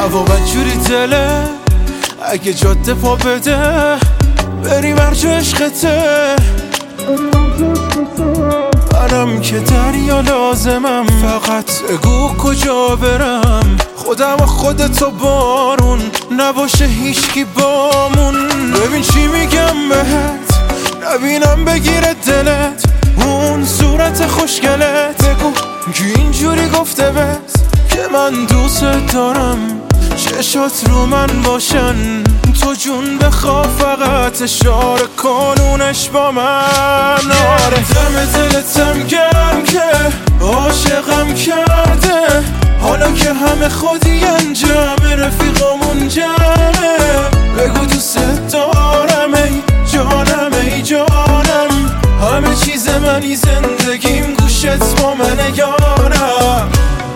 هوا بدجوری دله، اگه جاده پا بده بریم هرجا عشقته. منم که دریا لازمم، فقط بگو کجا برم. خودم و خودتو بارون، نباشه هیچکی بامون. ببین چی میگم بهت، نبینم بگیره دلت اون صورت خوشگلت. بگو که اینجوری گفته بس که من دوست دارم، چشات رو من باشن. تو جون بخوا فقط اشاره کنونش با من. آره دم دلتم گرم که عاشقم کرده، حالا که همه خودی انجام رفیقامون جمعه. بگو دوست دارم ای جانم ای جانم، همه چیز منی زندگیم گوشت با من یارم.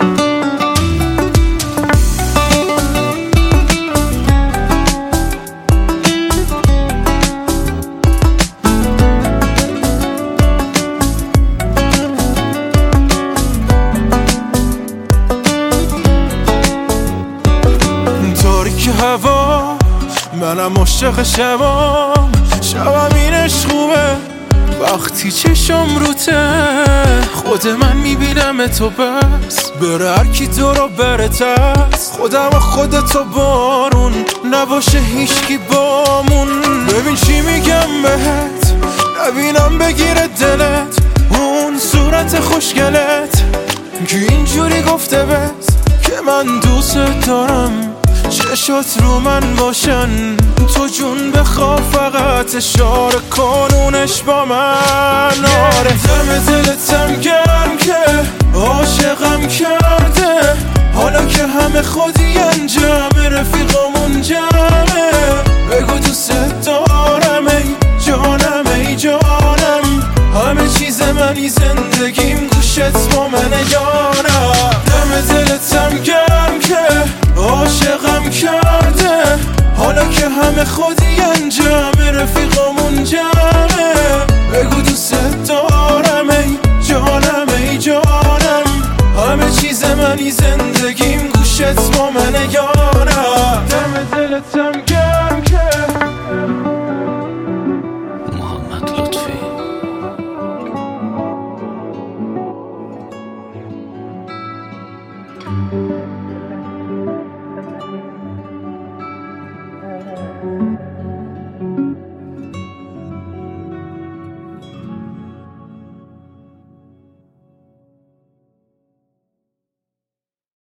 هوا منم عاشق شبام، شبم اینش خوبه وقتی چشم روته. خود من میبینم تو بس، بره هرکی تو رو بره تس. خودم و خودتو بارون، نباشه هیچکی بامون. ببین چی میگم بهت، نبینم بگیره دلت اون صورت خوشگلت. که اینجوری گفته بس که من دوست دارم، چشات رو من باشن. تو جون بخوا فقط اشاره کنونش با من. آره دم دلتم گرم که عاشقم کرده، حالا که همه خودی انجام رفیقامون جمعه. بگو دوست دارم ای جانم ای جانم، همه چیز منی زندگیم گوشت با من یارم. دم دلتم گرم که عاشقم کرده، حالا که همه خودی